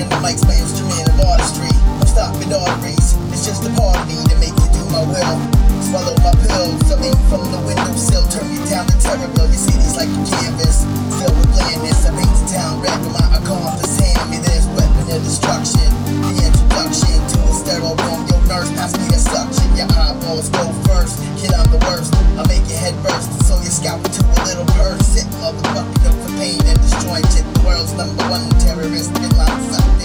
and the mic's my instrument of artistry. I'm stopping arteries, it's just a part of me to make you do my will. Swallow my pills, I'm in from the windowsill, turn you down to terrible. Your city's like a canvas, filled with blandness. I paint the town red with my accomplice. Hand me this weapon of destruction, the introduction to a sterile room. Your nurse, pass me the suction. Your eyeballs go first, kid, I'm the worst. I make your head burst, so you scalp into a little purse. Sit motherfucking up for pain and destroying shit. The world's #1 terrorist in my Sunday.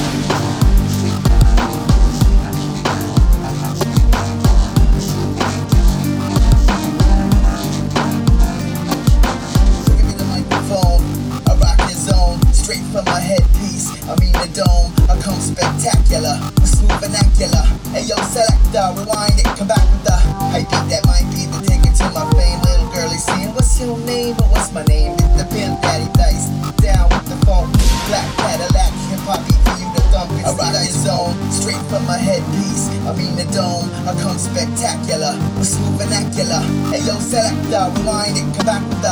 Straight from my headpiece, I mean the dome. I come spectacular, with smooth vernacular. Ayo, selector, rewind it, come back with the hype beat that might be the ticket to my fame. Little girlie saying, what's your name? But what's my name? It's the Pimp Daddy Dice. Down with the phone, black Cadillac, hip hop beat for you to thump. I rock your zone, straight from my headpiece, I mean the dome. I come spectacular, with smooth vernacular. Ayo, selector, rewind it, come back with the.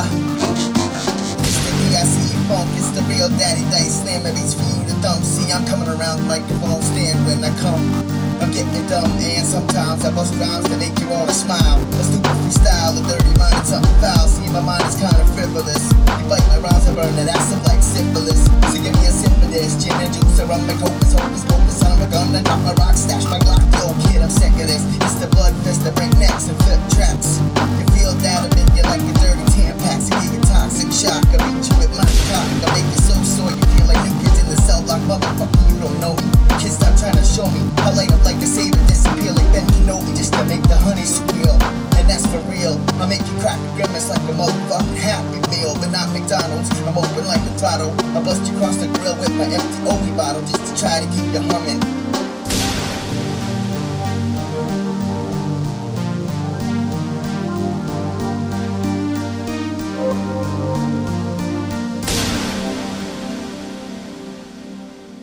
I see you funk, it's the real Daddy Dice. Slam beats for you to thumb. See, I'm coming around like a phone stand when I come. I'm getting dumb, and sometimes I bust rhymes to make you wanna smile. A stupid freestyle, a dirty mind, and something foul. See, my mind is kinda frivolous. You bite my rhymes and burn it acid like syphilis. So give me a sip of this, gin and juice, or rum and hocus, hocus, focus on my gun and drop my rock, stash my